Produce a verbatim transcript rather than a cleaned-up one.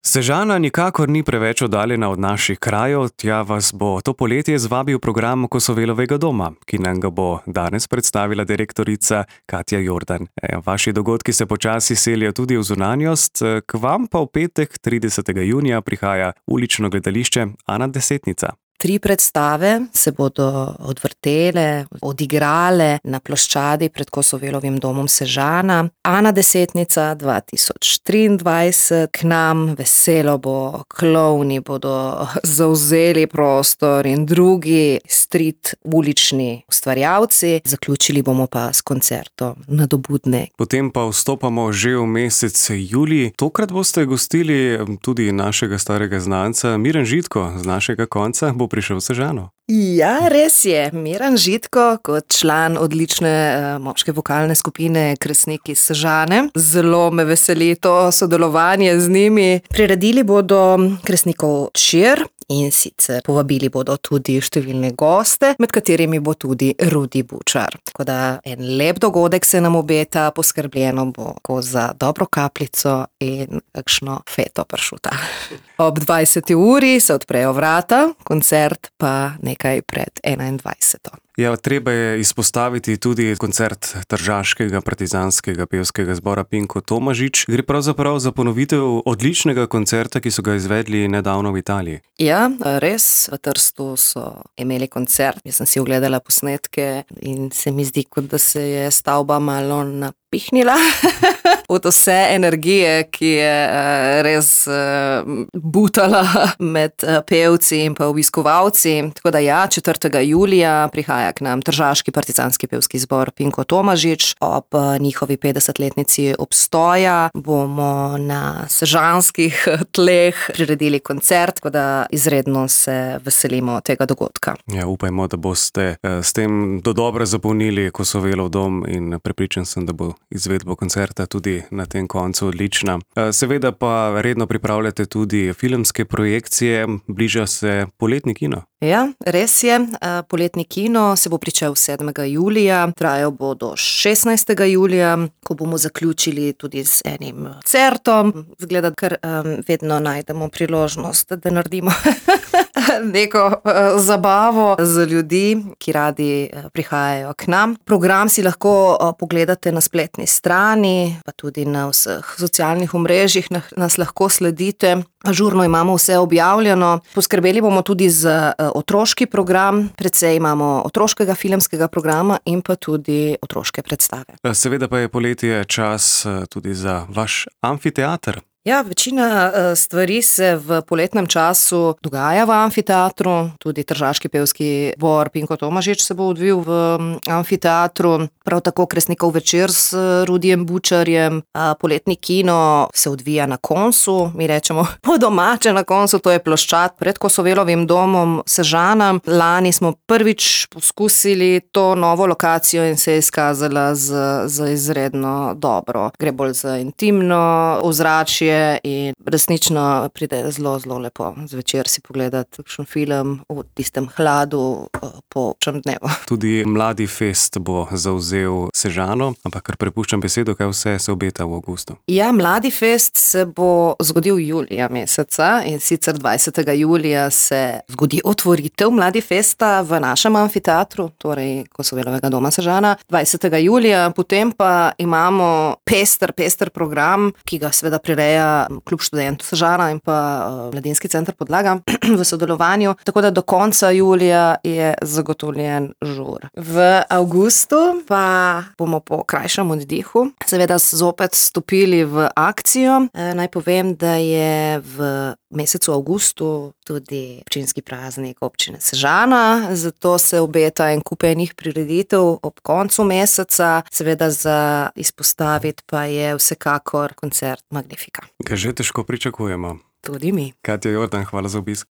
Sežana nikakor ni preveč oddaljena od naših krajev, tja vas bo to poletje zvabil program Kosovelovega doma, ki nam ga bo danes predstavila direktorica Katja Jordan. E, vaši dogodki se počasi selijo tudi v zunanjost, k vam pa v petek tridesetega junija prihaja ulično gledališče Ana Desetnica. Tri predstave se bodo odvrtele, odigrale na ploščadi pred Kosovelovim domom Sežana. Ana Desetnica dva tisoč triindvajset, k nam veselo bo, klovni bodo zavzeli prostor in drugi street ulični ustvarjalci. Zaključili bomo pa s koncertom Nadobudne. Potem pa vstopamo že v mesec julij. Tokrat boste gostili tudi našega starega znanca Miran Žitko z našega konca. Bo prišel v Sežano. Ja, res je. Miran Žitko kot član odlične uh, moške vokalne skupine Kresniki iz Sežane. Zelo me veseli to sodelovanje z njimi. Priredili bodo Kresnikov čir in sicer povabili bodo tudi številne goste, med katerimi bo tudi Rudi Bučar. Tako da en lep dogodek se nam obeta, poskrbljeno bo za dobro kapljico in kakšno feto pršuta. Ob dvajseti uri se odprejo vrata, koncert pa nekaj pred enaindvajseto. Ja, treba je izpostaviti tudi koncert Tržaškega partizanskega pevskega zbora Pinko Tomažič. Gre pravzaprav za ponovitev odličnega koncerta, ki so ga izvedli nedavno v Italiji. Ja, res. V Trstu so imeli koncert. Jaz sem si ogledala posnetke in se mi zdi, kot da se je stavba malo napihnila od vse energije, ki je res butala med pevci in pa obiskovalci. Tako da ja, četrtega julija prihaja k nam Tržaški partizanski pevski zbor Pinko Tomažič. Ob njihovi petdesetletnici obstoja bomo na sežanskih tleh priredili koncert, tako da izredno se veselimo tega dogodka. Ja, upajmo, da boste s tem dodobra zapolnili Kosovelov dom in prepričan sem, da bo izvedba koncerta tudi na tem koncu odlična. Seveda pa redno pripravljate tudi filmske projekcije, bliža se poletni kino. Ja, res je. Poletni kino se bo pričel sedmega julija, trajal bo do šestnajstega julija, ko bomo zaključili tudi z enim koncertom. Zgleda, ker um, vedno najdemo priložnost, da naredimo neko uh, zabavo za ljudi, ki radi uh, prihajajo k nam. Program si lahko uh, pogledate na spletni strani, pa tudi na vseh socialnih omrežjih nas lahko sledite. Ažurno imamo vse objavljeno. Poskrbeli bomo tudi za uh, otroški program, precej imamo otroškega filmskega programa in pa tudi otroške predstave. Seveda pa je poletje čas tudi za vaš amfiteater. Ja, večina stvari se v poletnem času dogaja v amfiteatru, tudi Tržaški pevski zbor Pinko Tomažič se bo odvil v amfiteatru, prav tako Kresnikov večer s Rudijem Bučarjem. Poletni kino se odvija na koncu, mi rečemo po domače na koncu, to je ploščad pred Kosovelovim domom Sežana. Lani smo prvič poskusili to novo lokacijo in se je izkazala za, za izredno dobro. Gre bolj za intimno ozračje in resnično pride zelo, zelo lepo zvečer si pogledati kakšen film v tistem hladu po čem dnevu. Tudi Mladi fest bo zavzel Sežano, ampak kar prepuščam besedo, kaj vse se obeta v avgustu. Ja, Mladi fest se bo zgodil julija meseca in sicer dvajsetega julija se zgodi otvoritev Mladi festa v našem amfiteatru, torej Kosovelovega doma Sežana, dvajsetega julija, potem pa imamo pester, pester program, ki ga seveda prireja Klub študentov Sežana in pa Mladinski center Podlaga v sodelovanju, tako da do konca julija je zagotovljen žur. V avgustu pa bomo po krajšem oddihu seveda zopet stopili v akcijo. Naj povem, da je v mesecu avgustu tudi občinski praznik občine Sežana, zato se obeta en kup enih prireditev ob koncu meseca. Seveda za izpostaviti pa je vsekakor koncert Magnifika. Ga že težko pričakujemo. Tudi mi. Katja Jordan, hvala za obisk.